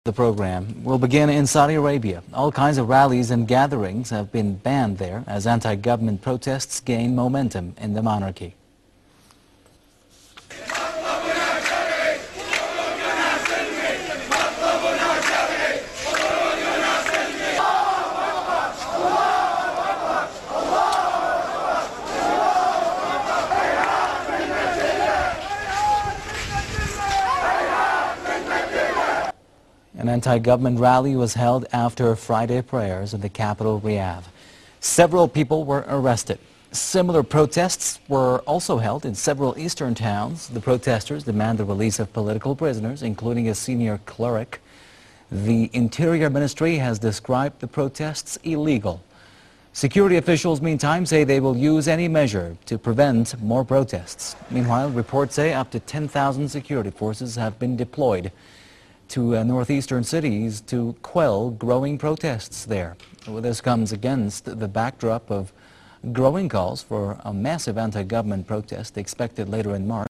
The program will begin in Saudi Arabia. All kinds of rallies and gatherings have been banned there as anti-government protests gain momentum in the monarchy. An anti-government rally was held after Friday prayers in the capital, Riyadh. Several people were arrested. Similar protests were also held in several eastern towns. The protesters demand the release of political prisoners, including a senior cleric. The Interior Ministry has described the protests illegal. Security officials, meantime, say they will use any measure to prevent more protests. Meanwhile, reports say up to 10,000 security forces have been deployed to northeastern cities to quell growing protests there. Well, this comes against the backdrop of growing calls for a massive anti-government protest expected later in March.